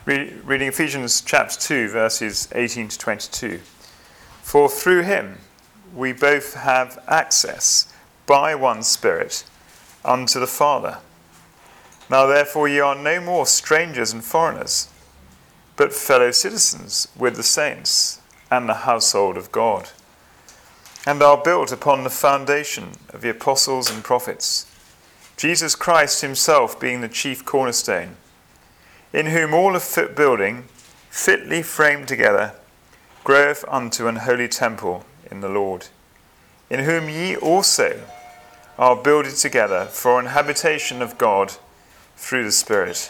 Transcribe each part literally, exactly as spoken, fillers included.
Re- reading Ephesians chapter two, verses eighteen to twenty-two. For through him we both have access by one Spirit unto the Father. Now therefore ye are no more strangers and foreigners, but fellow citizens with the saints and the household of God, and are built upon the foundation of the apostles and prophets, Jesus Christ himself being the chief cornerstone, in whom all the fit building, fitly framed together, groweth unto an holy temple in the Lord, in whom ye also are builded together for an habitation of God through the Spirit.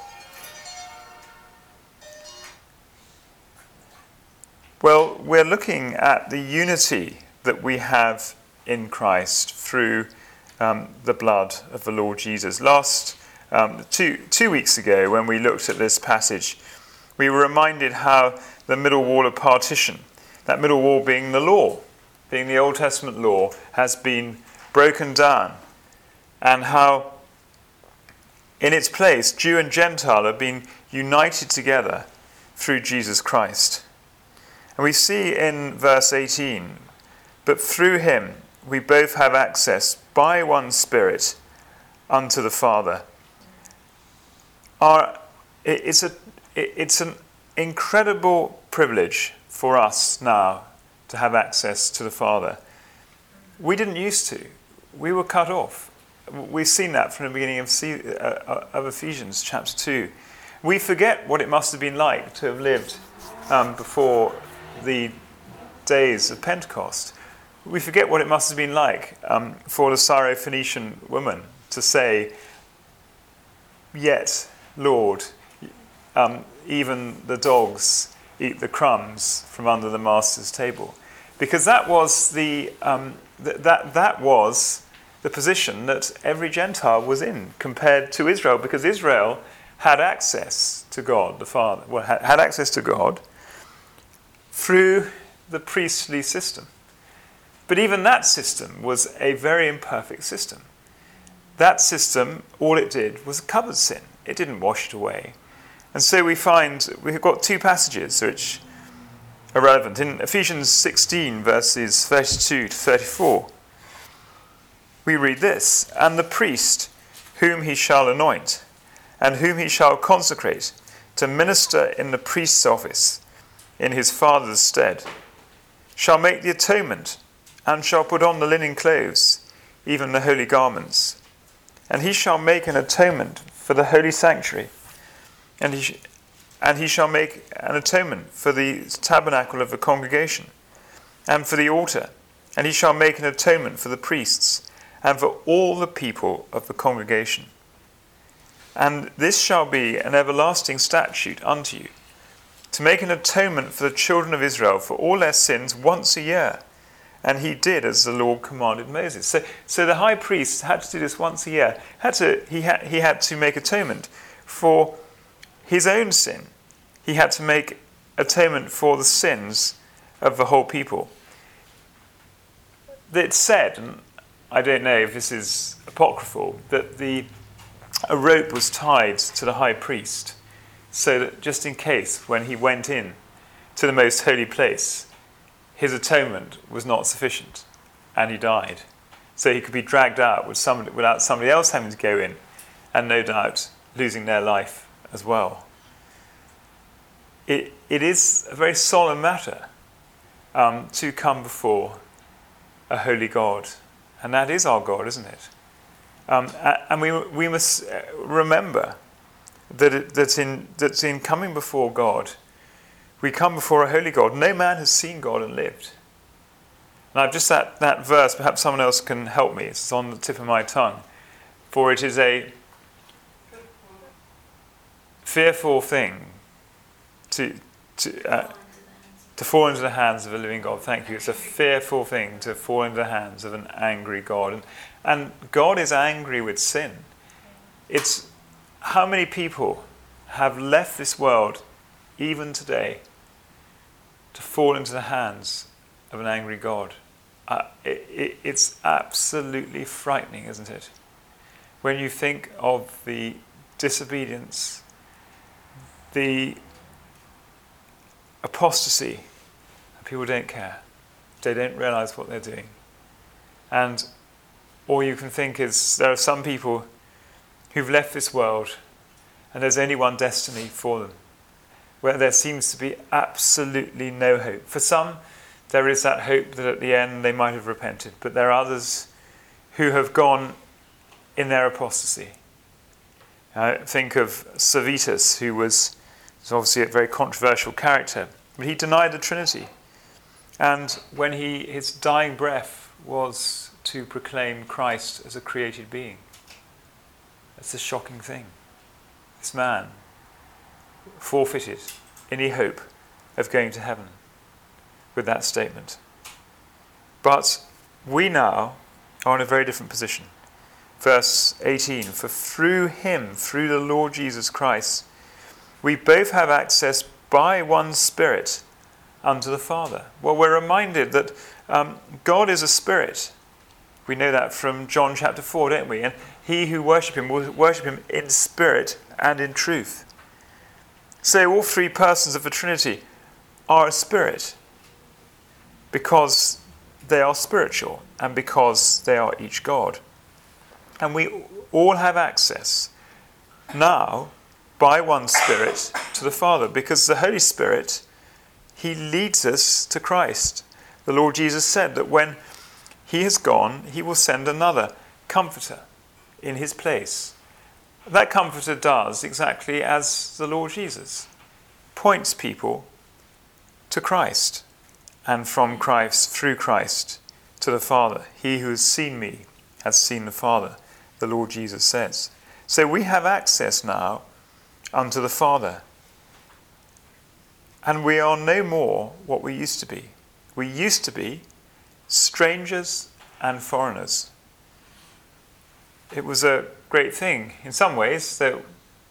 Well, we're looking at the unity that we have in Christ through um, the blood of the Lord Jesus. Last um, two two weeks ago, when we looked at this passage, we were reminded how the middle wall of partition, that middle wall being the law, being the Old Testament law, has been broken down, and how in its place Jew and Gentile have been united together through Jesus Christ. And we see in verse eighteen, but through him we both have access by one Spirit unto the Father. Our, it's, a, it's an incredible privilege for us now to have access to the Father. We didn't used to. We were cut off. We've seen that from the beginning of, of Ephesians chapter two. We forget what it must have been like to have lived um, before the days of Pentecost. We forget what it must have been like um, for the Syrophoenician woman to say, "Yet, Lord, um, even the dogs eat the crumbs from under the master's table," because that was the um, th- that that was the position that every Gentile was in compared to Israel, because Israel had access to God the Father, well, had, had access to God through the priestly system. But even that system was a very imperfect system. That system, all it did was cover sin. It didn't wash it away. And so we find we've got two passages which are relevant. In Ephesians sixteen, verses thirty-two to thirty-four, we read this: "And the priest, whom he shall anoint, and whom he shall consecrate, to minister in the priest's office, in his father's stead, shall make the atonement, and shall put on the linen clothes, even the holy garments. And he shall make an atonement for the holy sanctuary, and he, sh- and he shall make an atonement for the tabernacle of the congregation, and for the altar, and he shall make an atonement for the priests, and for all the people of the congregation. And this shall be an everlasting statute unto you, to make an atonement for the children of Israel for all their sins once a year. And he did as the Lord commanded Moses." So, so the high priest had to do this once a year. Had to, he, had, he had to make atonement for his own sin. He had to make atonement for the sins of the whole people. It's said, and I don't know if this is apocryphal, that the a rope was tied to the high priest, so that just in case when he went in to the most holy place, his atonement was not sufficient and he died. So he could be dragged out with somebody, without somebody else having to go in, and no doubt losing their life as well. It, it is a very solemn matter um, to come before a holy God. And that is our God, isn't it? Um, and we we must remember that it, that in that in coming before God, we come before a holy God. No man has seen God and lived. Now, just that, that verse, perhaps someone else can help me. It's on the tip of my tongue. For it is a fearful thing to to uh, to fall into the hands of a living God. Thank you. It's a fearful thing to fall into the hands of an angry God. And, and God is angry with sin. It's how many people have left this world, even today, to fall into the hands of an angry God. Uh, it, it, it's absolutely frightening, isn't it? When you think of the disobedience, the apostasy, people don't care. They don't realise what they're doing. And all you can think is there are some people who've left this world and there's only one destiny for them, where there seems to be absolutely no hope. For some, there is that hope that at the end they might have repented, but there are others who have gone in their apostasy. Uh, think of Servetus, who was, was obviously a very controversial character, but he denied the Trinity. And when he his dying breath was to proclaim Christ as a created being. That's a shocking thing. This man forfeited any hope of going to heaven with that statement. But we now are in a very different position. Verse eighteen, for through him, through the Lord Jesus Christ, we both have access by one Spirit unto the Father. Well, we're reminded that um, God is a spirit. We know that from John chapter four, don't we? And he who worship him will worship him in spirit and in truth. So all three persons of the Trinity are a spirit because they are spiritual and because they are each God. And we all have access now by one Spirit to the Father, because the Holy Spirit, he leads us to Christ. The Lord Jesus said that when he has gone, he will send another comforter in his place. That comforter does exactly as the Lord Jesus points people to Christ, and from Christ, through Christ, to the Father. He who has seen me has seen the Father, the Lord Jesus says. So we have access now unto the Father. And we are no more what we used to be. We used to be strangers and foreigners. It was a great thing in some ways that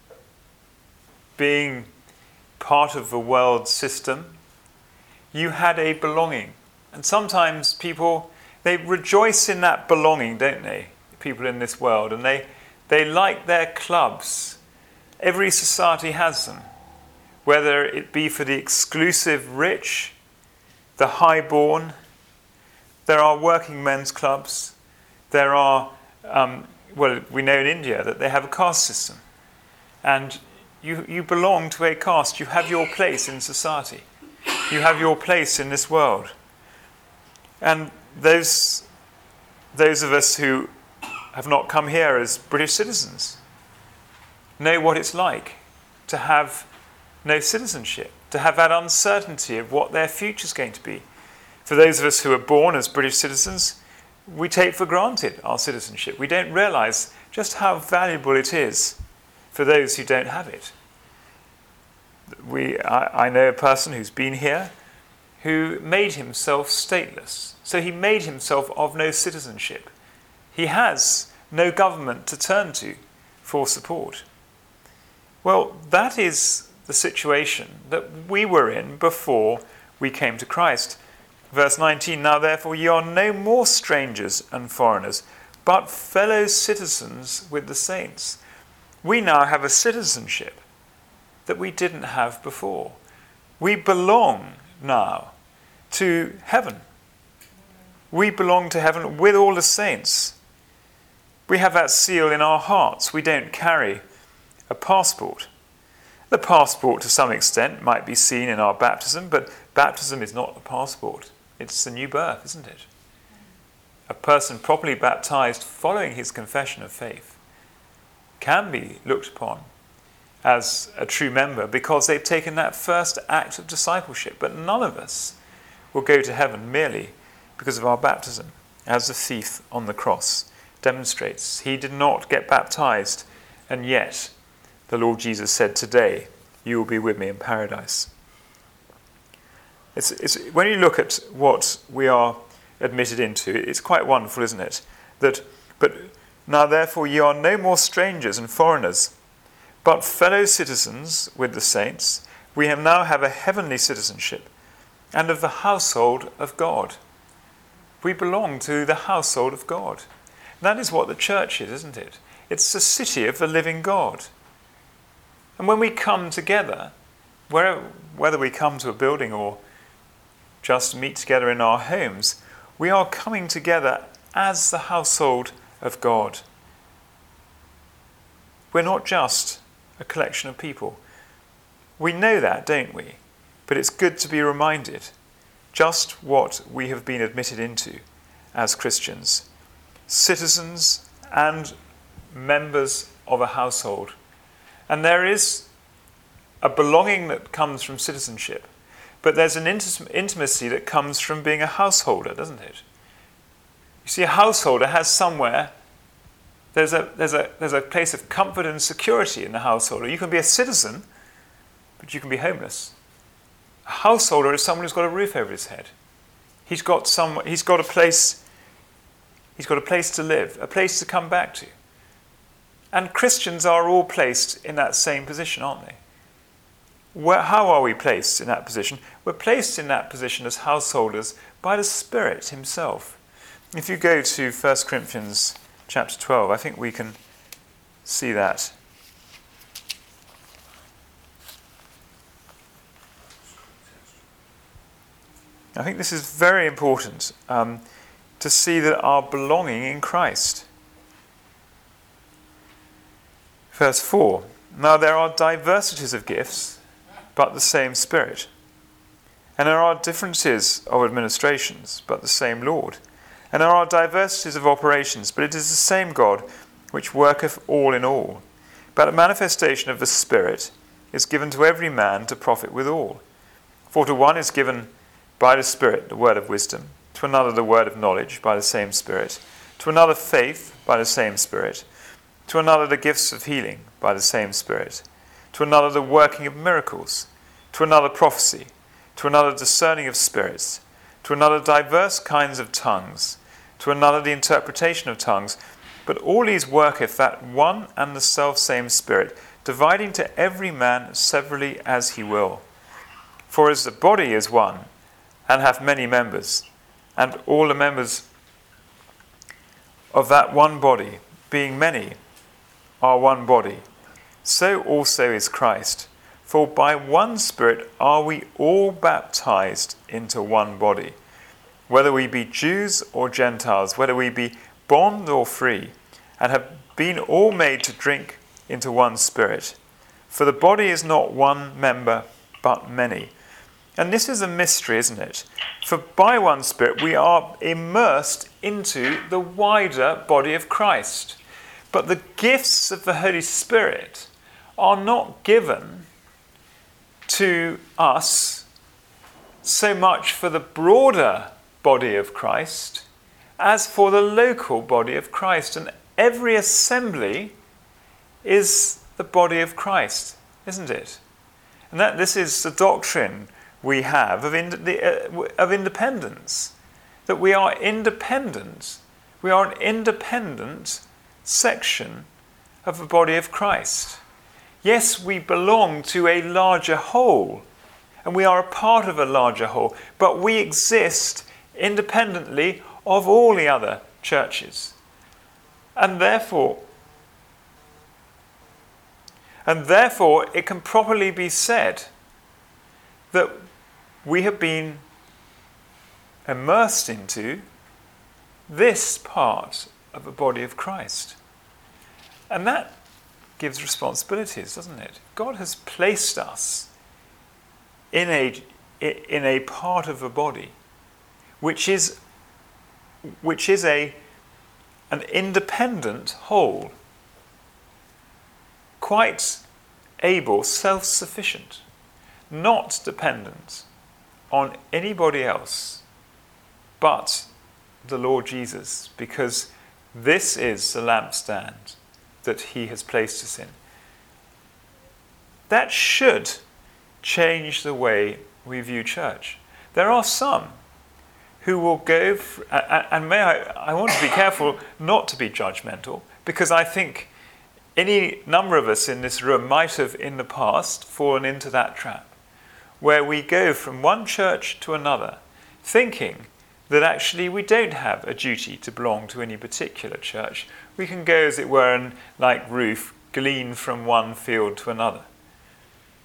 being part of the world system, you had a belonging. And sometimes people, they rejoice in that belonging, don't they? People in this world. And they, they like their clubs. Every society has them. Whether it be for the exclusive rich, the highborn. There are working men's clubs. There are, um, well, we know in India that they have a caste system. And you, you belong to a caste. You have your place in society. You have your place in this world. And those, those of us who have not come here as British citizens know what it's like to have no citizenship, to have that uncertainty of what their future's going to be. For those of us who are born as British citizens, we take for granted our citizenship. We don't realise just how valuable it is for those who don't have it. We, I, I know a person who's been here who made himself stateless. So he made himself of no citizenship. He has no government to turn to for support. Well, that is the situation that we were in before we came to Christ. Verse nineteen, now therefore ye are no more strangers and foreigners, but fellow citizens with the saints. We now have a citizenship that we didn't have before. We belong now to heaven. We belong to heaven with all the saints. We have that seal in our hearts. We don't carry a passport. The passport, to some extent, might be seen in our baptism, but baptism is not a passport. It's a new birth, isn't it? A person properly baptized following his confession of faith can be looked upon as a true member because they've taken that first act of discipleship. But none of us will go to heaven merely because of our baptism, as the thief on the cross demonstrates. He did not get baptized, and yet the Lord Jesus said, today you will be with me in paradise. It's, it's, when you look at what we are admitted into, it's quite wonderful, isn't it? That, but now therefore ye are no more strangers and foreigners, but fellow citizens with the saints. We have now have a heavenly citizenship, and of the household of God. We belong to the household of God. And that is what the church is, isn't it? It's the city of the living God. And when we come together, where, whether we come to a building or just meet together in our homes, we are coming together as the household of God. We're not just a collection of people. We know that, don't we? But it's good to be reminded just what we have been admitted into as Christians. Citizens and members of a household. And there is a belonging that comes from citizenship, but there's an int- intimacy that comes from being a householder, doesn't it? You see, a householder has somewhere, there's a, there's a, there's a place of comfort and security in the householder. You can be a citizen, but you can be homeless. A householder is someone who's got a roof over his head. He's got some, he's got a place, he's got a place to live, a place to come back to. And Christians are all placed in that same position, aren't they? Where, how are we placed in that position? We're placed in that position as householders by the Spirit himself. If you go to First Corinthians chapter twelve, I think we can see that. I think this is very important um, to see that our belonging in Christ. Verse four, now there are diversities of gifts, but the same Spirit. And there are differences of administrations, but the same Lord. And there are diversities of operations, but it is the same God which worketh all in all. But the manifestation of the Spirit is given to every man to profit withal. For to one is given by the Spirit the word of wisdom, to another the word of knowledge by the same Spirit, to another faith by the same Spirit, to another the gifts of healing by the same Spirit, to another the working of miracles, to another prophecy, to another discerning of spirits, to another diverse kinds of tongues, to another the interpretation of tongues. But all these worketh that one and the selfsame Spirit, dividing to every man severally as he will. For as the body is one, and hath many members, and all the members of that one body, being many, are one body, so also is Christ. For by one Spirit are we all baptized into one body, whether we be Jews or Gentiles, whether we be bond or free, and have been all made to drink into one Spirit. For the body is not one member, but many. And this is a mystery, isn't it? For by one Spirit we are immersed into the wider body of Christ. But the gifts of the Holy Spirit are not given to us so much for the broader body of Christ as for the local body of Christ. And every assembly is the body of Christ, isn't it? And that this is the doctrine we have of, ind- the, uh, of independence, that we are independent. We are an independent section of the body of Christ. Yes, we belong to a larger whole, and we are a part of a larger whole, but we exist independently of all the other churches. And therefore, and therefore it can properly be said that we have been immersed into this part of the body of Christ. And that gives responsibilities, doesn't it? God has placed us in a, in a part of the body which is, which is a, an independent whole, quite able, self-sufficient, not dependent on anybody else but the Lord Jesus, because this is the lampstand that he has placed us in. That should change the way we view church. There are some who will go, for, and may I, I want to be careful not to be judgmental, because I think any number of us in this room might have in the past fallen into that trap, where we go from one church to another, thinking that actually we don't have a duty to belong to any particular church. We can go, as it were, and like Ruth, glean from one field to another.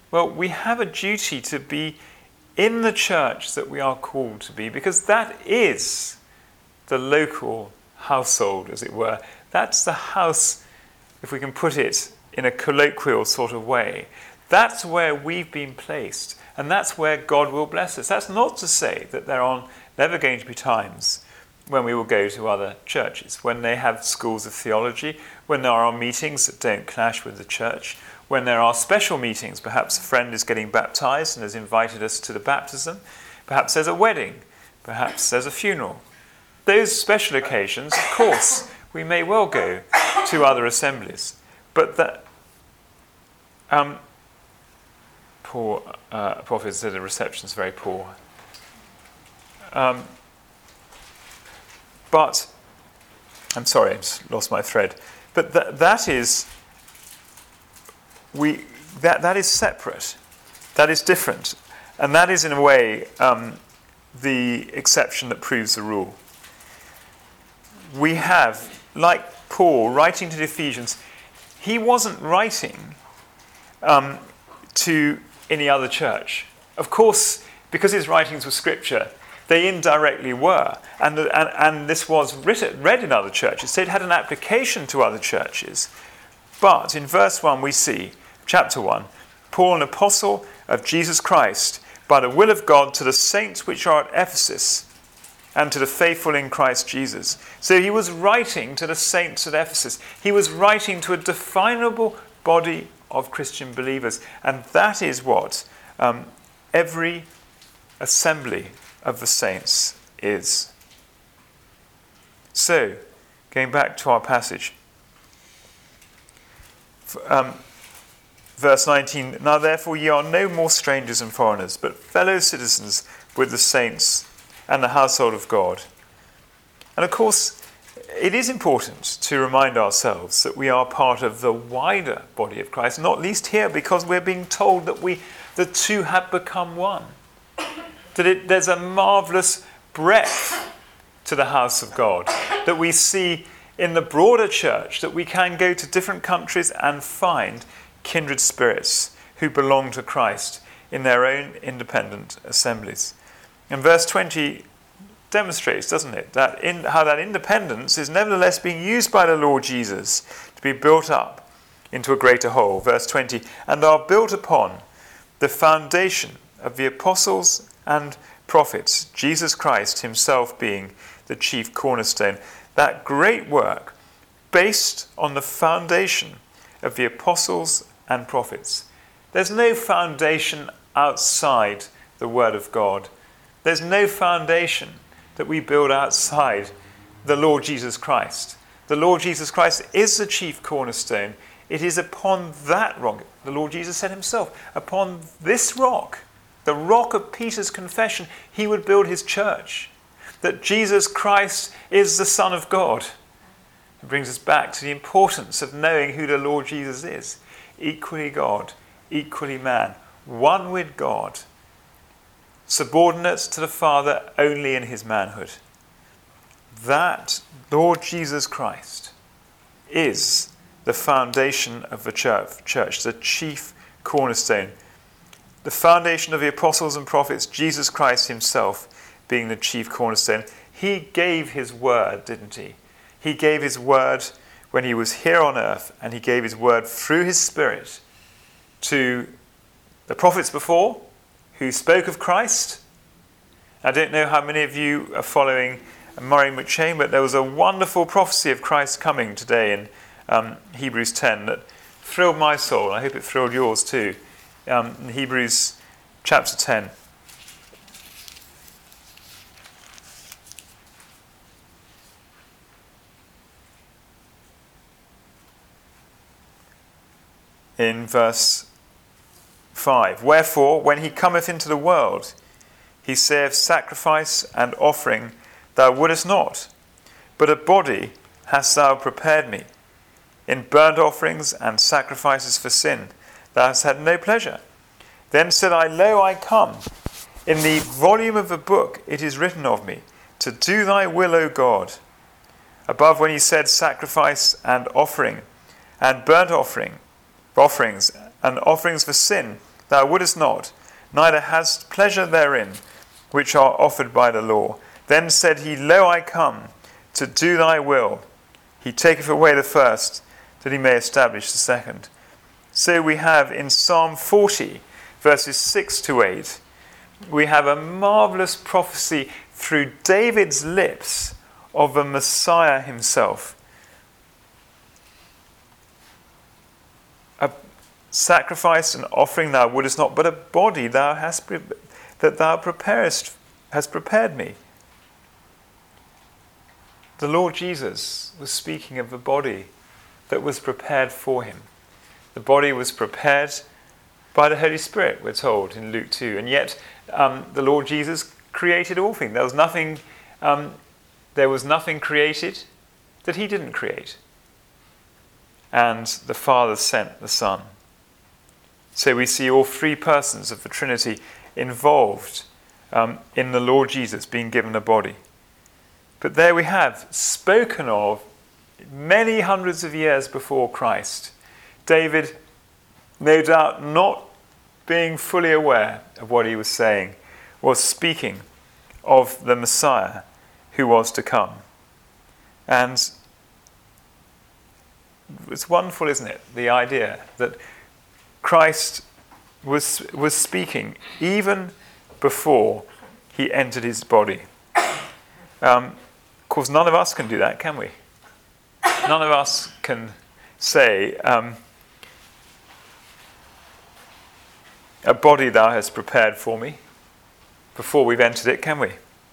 Well, we have a duty to be in the church that we are called to be, because that is the local household, as it were. That's the house, if we can put it in a colloquial sort of way. That's where we've been placed, and that's where God will bless us. That's not to say that there are never going to be times when we will go to other churches, when they have schools of theology, when there are meetings that don't clash with the church, when there are special meetings, perhaps a friend is getting baptized and has invited us to the baptism, perhaps there's a wedding, perhaps there's a funeral. Those special occasions, of course, we may well go to other assemblies, but that um, poor uh, prophet said the reception's very poor. Um, but I'm sorry, I just lost my thread. But that that is we that that is separate, that is different, and that is in a way um, the exception that proves the rule. We have, like Paul writing to the Ephesians, he wasn't writing um, to any other church. Of course, because his writings were scripture, they indirectly were, and, the, and, and this was written, read in other churches, so it had an application to other churches. But in verse one we see, chapter one, Paul, an apostle of Jesus Christ, by the will of God, to the saints which are at Ephesus, and to the faithful in Christ Jesus. So he was writing to the saints at Ephesus. He was writing to a definable body of Christian believers. And that is what um, every assembly of the saints is. So, going back to our passage. Um, verse nineteen, now therefore ye are no more strangers and foreigners, but fellow citizens with the saints and the household of God. And of course, it is important to remind ourselves that we are part of the wider body of Christ, not least here because we're being told that we, the two have become one. That it, there's a marvellous breadth to the house of God that we see in the broader church, that we can go to different countries and find kindred spirits who belong to Christ in their own independent assemblies. And verse twenty demonstrates, doesn't it, that in, how that independence is nevertheless being used by the Lord Jesus to be built up into a greater whole. Verse twenty, and are built upon the foundation of the apostles and prophets, Jesus Christ himself being the chief cornerstone. That great work based on the foundation of the apostles and prophets. There's no foundation outside the Word of God. There's no foundation that we build outside the Lord Jesus Christ. The Lord Jesus Christ is the chief cornerstone. It is upon that rock, the Lord Jesus said himself, upon this rock, the rock of Peter's confession, he would build his church. That Jesus Christ is the Son of God. It brings us back to the importance of knowing who the Lord Jesus is. Equally God, equally man, one with God, subordinate to the Father only in his manhood. That Lord Jesus Christ is the foundation of the church, the chief cornerstone. The foundation of the apostles and prophets, Jesus Christ himself being the chief cornerstone. He gave his word, didn't he? He gave his word when he was here on earth, and he gave his word through his Spirit to the prophets before, who spoke of Christ. I don't know how many of you are following Murray McCheyne, but there was a wonderful prophecy of Christ coming today in um, Hebrews ten that thrilled my soul. I hope it thrilled yours too. Um, in Hebrews chapter ten. In verse five, wherefore, when he cometh into the world, he saith, sacrifice and offering thou wouldest not, but a body hast thou prepared me. In burnt offerings and sacrifices for sin thou hast had no pleasure. Then said I, lo, I come. In the volume of the book it is written of me, to do thy will, O God. Above when he said sacrifice and offering, and burnt offering, offerings, and offerings for sin, thou thou wouldest not, neither hadst pleasure therein, which are offered by the law. Then said he, Lo, I come to do thy will. He taketh away the first, that he may establish the second. So we have in Psalm forty, verses six to eight, we have a marvelous prophecy through David's lips of the Messiah himself. A sacrifice and offering thou wouldest not, but a body thou hast pre- that thou preparest has prepared me. The Lord Jesus was speaking of the body that was prepared for him. The body was prepared by the Holy Spirit, we're told in Luke two. And yet um, the Lord Jesus created all things. There was nothing, um, there was nothing created that he didn't create. And the Father sent the Son. So we see all three persons of the Trinity involved um, in the Lord Jesus being given a body. But there we have, spoken of many hundreds of years before Christ. David, no doubt not being fully aware of what he was saying, was speaking of the Messiah who was to come. And it's wonderful, isn't it, the idea that Christ was, was speaking even before he entered his body. Um, of course, none of us can do that, can we? None of us can say, um, a body thou hast prepared for me, before we've entered it, can we?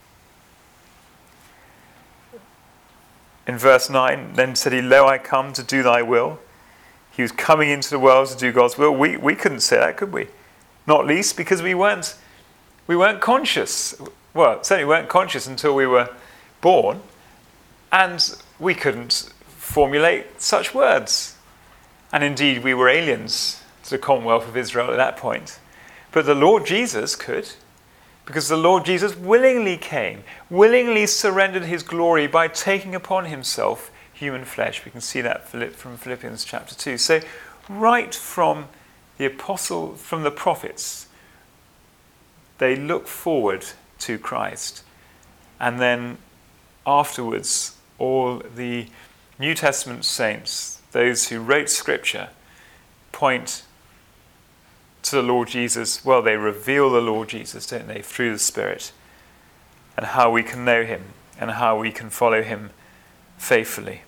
In verse nine, then said he, Lo, I come to do thy will. He was coming into the world to do God's will. We we couldn't say that, could we? Not least because we weren't we weren't conscious. Well, certainly weren't conscious until we were born, and we couldn't formulate such words. And indeed, we were aliens to the Commonwealth of Israel at that point. But the Lord Jesus could, because the Lord Jesus willingly came, willingly surrendered his glory by taking upon himself human flesh. We can see that from Philippians chapter two. So right from the apostle, from the prophets, they look forward to Christ. And then afterwards, all the New Testament saints, those who wrote Scripture, point to the Lord Jesus. Well, they reveal the Lord Jesus, don't they, through the Spirit, and how we can know him and how we can follow him faithfully.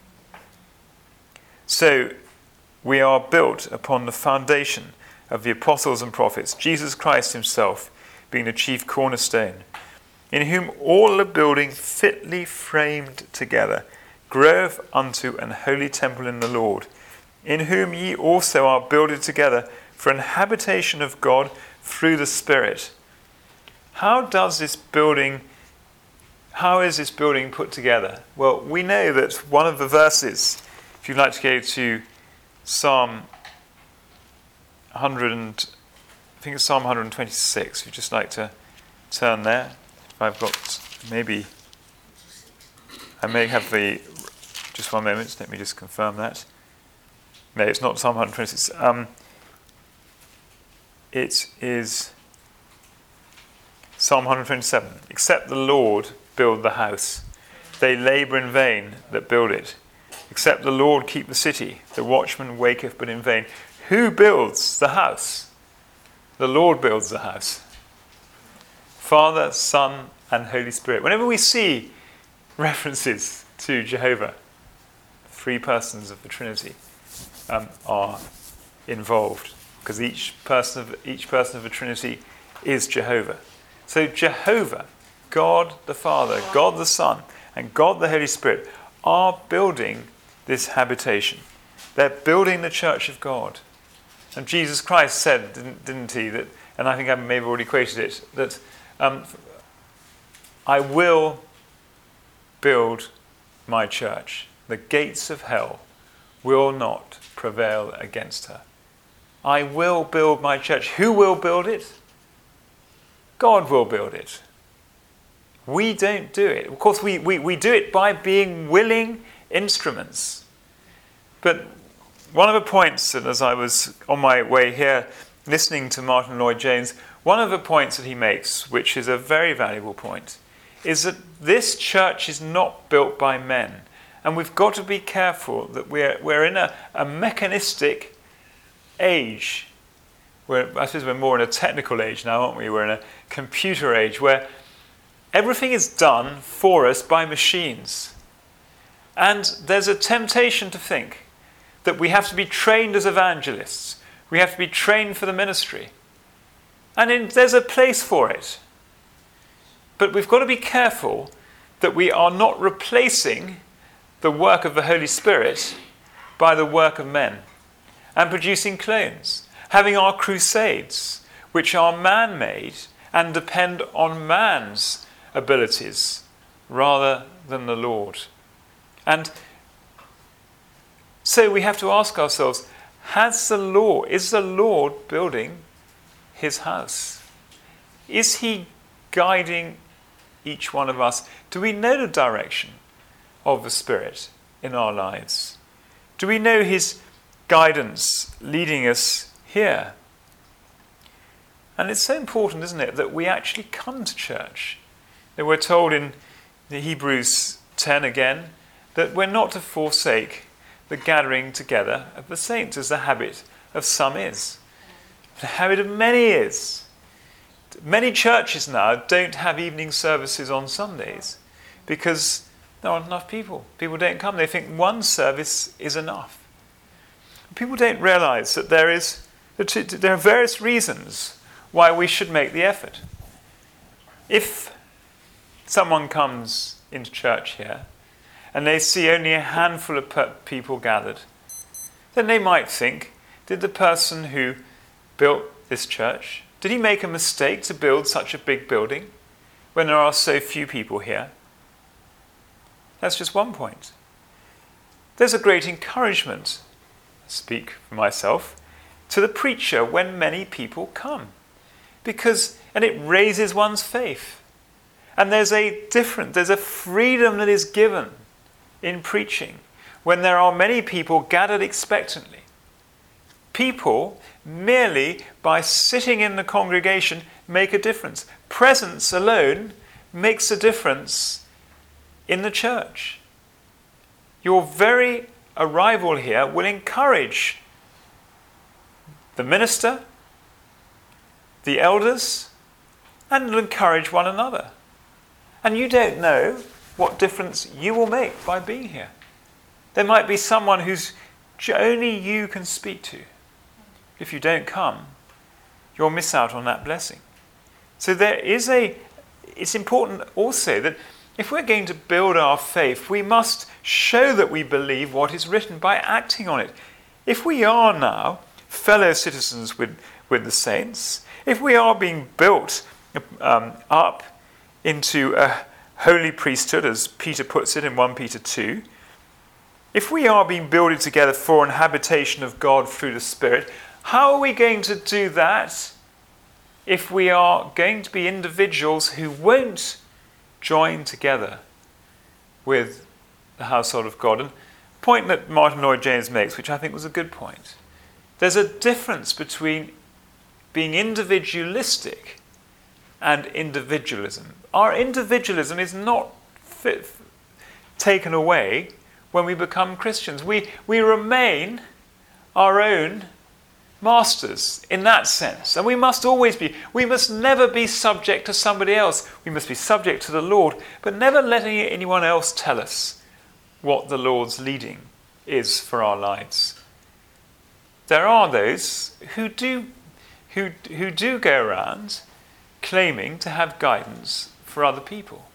So we are built upon the foundation of the apostles and prophets, Jesus Christ himself being the chief cornerstone, in whom all the building fitly framed together groweth unto an holy temple in the Lord, in whom ye also are builded together for an habitation of God through the Spirit. How does this building, how is this building put together? Well, we know that one of the verses, if you'd like to go to Psalm one hundred, and, I think it's Psalm one twenty-six, if you'd just like to turn there. If I've got, maybe, I may have the, just one moment, let me just confirm that. No, it's not Psalm one twenty-six. Um, it is Psalm one twenty-seven. Except the Lord build the house, they labour in vain that build it. Except the Lord keep the city, the watchman waketh but in vain. Who builds the house? The Lord builds the house. Father, Son, and Holy Spirit. Whenever we see references to Jehovah, three persons of the Trinity um, are involved, because each person of each person of the Trinity is Jehovah. So Jehovah, God the Father, God the Son, and God the Holy Spirit are building this habitation. They're building the church of God. And Jesus Christ said, didn't, didn't he, that, and I think I may have already quoted it, that um, I will build my church. The gates of hell will not prevail against her. I will build my church. Who will build it? God will build it. We don't do it. Of course, we, we, we do it by being willing instruments. But one of the points, and as I was on my way here, listening to Martin Lloyd-Jones, one of the points that he makes, which is a very valuable point, is that this church is not built by men. And we've got to be careful that we're, we're in a, a mechanistic age. We're, I suppose we're more in a technical age now, aren't we? We're in a computer age where everything is done for us by machines. And there's a temptation to think that we have to be trained as evangelists. We have to be trained for the ministry. And in, there's a place for it. But we've got to be careful that we are not replacing the work of the Holy Spirit by the work of men and producing clones, having our crusades, which are man-made and depend on man's abilities rather than the Lord. And so we have to ask ourselves, has the Lord, is the Lord building his house? Is he guiding each one of us? Do we know the direction of the Spirit in our lives? Do we know his guidance leading us here? And it's so important, isn't it, that we actually come to church. That we're told in the Hebrews ten again that we're not to forsake the gathering together of the saints, as the habit of some is. The habit of many is. Many churches now don't have evening services on Sundays because there aren't enough people. People don't come. They think one service is enough. People don't realise that there is there are various reasons why we should make the effort. If someone comes into church here and they see only a handful of per- people gathered, then they might think, did the person who built this church, did he make a mistake to build such a big building when there are so few people here? That's just one point. There's a great encouragement, I speak for myself, to the preacher when many people come. Because, and it raises one's faith. And there's a different, there's a freedom that is given in preaching when there are many people gathered expectantly. People, merely by sitting in the congregation, make a difference. Presence alone makes a difference in the church. Your very arrival here will encourage the minister, the elders, and will encourage one another. And you don't know what difference you will make by being here. There might be someone who's only you can speak to. If you don't come, you'll miss out on that blessing. So there is a, it's important also that if we're going to build our faith, we must show that we believe what is written by acting on it. If we are now fellow citizens with, with the saints, if we are being built um, up into a holy priesthood, as Peter puts it in First Peter two, if we are being builded together for an habitation of God through the Spirit, how are we going to do that if we are going to be individuals who won't join together with the household of God? And the point that Martin Lloyd-Jones makes, which I think was a good point, there's a difference between being individualistic and individualism. Our individualism is not fit, taken away when we become Christians. We, we remain our own masters in that sense. And we must always be. We must never be subject to somebody else. We must be subject to the Lord, but never letting anyone else tell us what the Lord's leading is for our lives. There are those who do, who, who do go around claiming to have guidance for other people.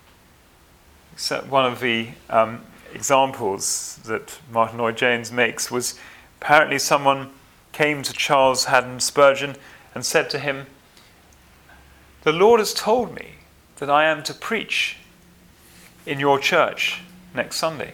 So one of the um, examples that Martin Lloyd-Jones makes was apparently someone came to Charles Haddon Spurgeon and said to him, "The Lord has told me that I am to preach in your church next Sunday."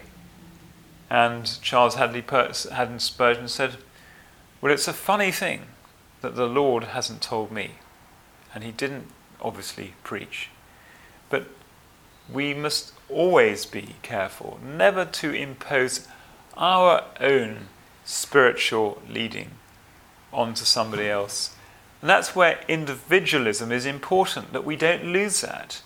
And Charles Haddon Spurgeon said, "Well, it's a funny thing that the Lord hasn't told me." And he didn't obviously preach. But we must always be careful never to impose our own spiritual leading onto somebody else. And that's where individualism is important, that we don't lose that.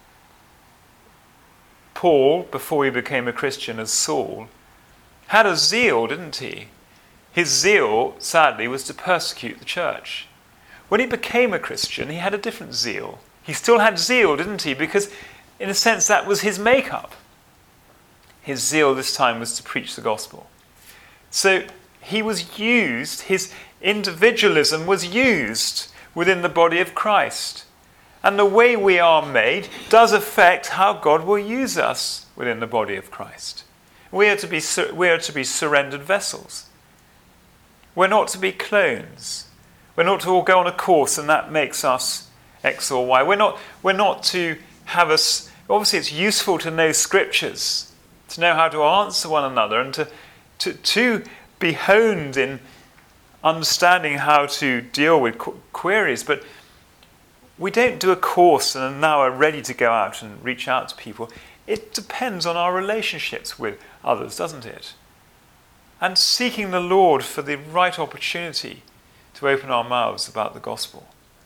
Paul, before he became a Christian as Saul, had a zeal, didn't he? His zeal, sadly, was to persecute the church. When he became a Christian, he had a different zeal. He still had zeal, didn't he? Because, in a sense, that was his makeup. His zeal this time was to preach the gospel. So he was used, his individualism was used within the body of Christ. And the way we are made does affect how God will use us within the body of Christ. We are to be, we are to be surrendered vessels. We're not to be clones. We're not to all go on a course and that makes us X or Y. We're not, we're not to have us... Obviously, it's useful to know scriptures, to know how to answer one another and to, to, to be honed in understanding how to deal with qu- queries. But we don't do a course and now are ready to go out and reach out to people. It depends on our relationships with others, doesn't it? And seeking the Lord for the right opportunity to open our mouths about the gospel.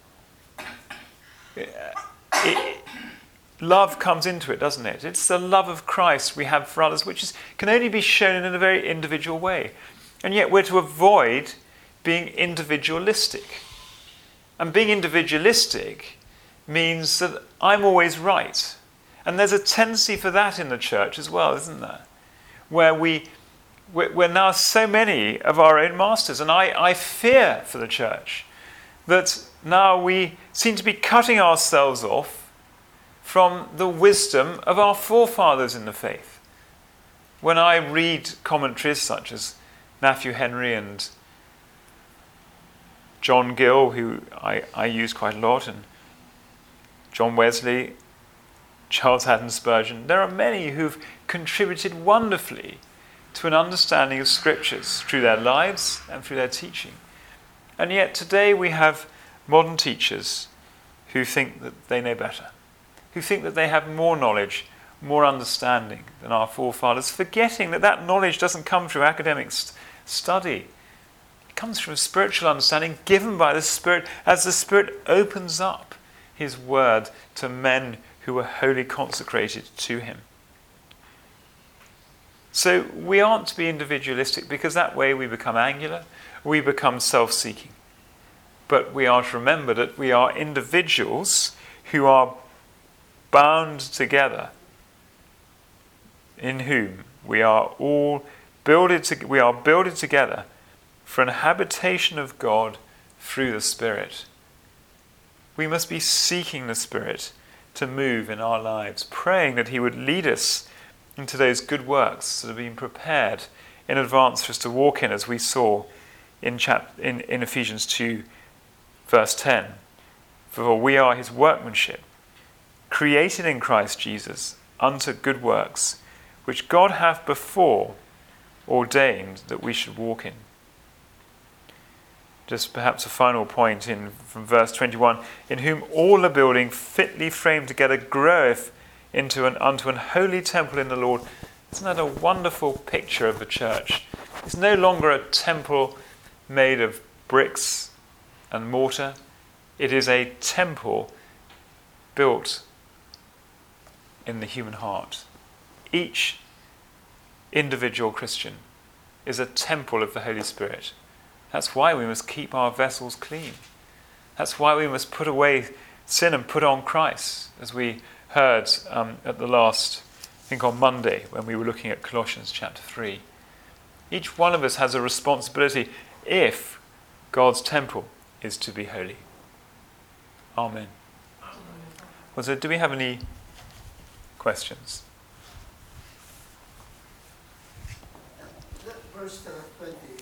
It, it, love comes into it, doesn't it? It's the love of Christ we have for others, which is, can only be shown in a very individual way. And yet we're to avoid being individualistic. And being individualistic means that I'm always right. And there's a tendency for that in the church as well, isn't there? Where we, we're now so many of our own masters. And I, I fear for the church that now we seem to be cutting ourselves off from the wisdom of our forefathers in the faith. When I read commentaries such as Matthew Henry and John Gill, who I, I use quite a lot, and John Wesley, Charles Haddon Spurgeon, there are many who've contributed wonderfully to an understanding of scriptures through their lives and through their teaching. And yet today we have modern teachers who think that they know better, who think that they have more knowledge, more understanding than our forefathers, forgetting that that knowledge doesn't come through academic st- study. It comes from a spiritual understanding given by the Spirit as the Spirit opens up his word to men who were wholly consecrated to him. So we aren't to be individualistic because that way we become angular, we become self-seeking. But we are to remember that we are individuals who are bound together, in whom we are all builded to, we are builded together for an habitation of God through the Spirit. We must be seeking the Spirit to move in our lives, praying that he would lead us into those good works that have been prepared in advance for us to walk in, as we saw in, chap- in, in Ephesians two, verse ten. For we are his workmanship, created in Christ Jesus unto good works, which God hath before ordained that we should walk in. Just perhaps a final point in from verse twenty-one, in whom all the building fitly framed together groweth into an unto an holy temple in the Lord. Isn't that a wonderful picture of the church? It's no longer a temple made of bricks and mortar. It is a temple built in the human heart. Each individual Christian is a temple of the Holy Spirit. That's why we must keep our vessels clean. That's why we must put away sin and put on Christ, as we heard um, at the last, I think on Monday, when we were looking at Colossians chapter three. Each one of us has a responsibility if God's temple is to be holy. Amen. Well, so do we have any questions? Verse uh, twenty,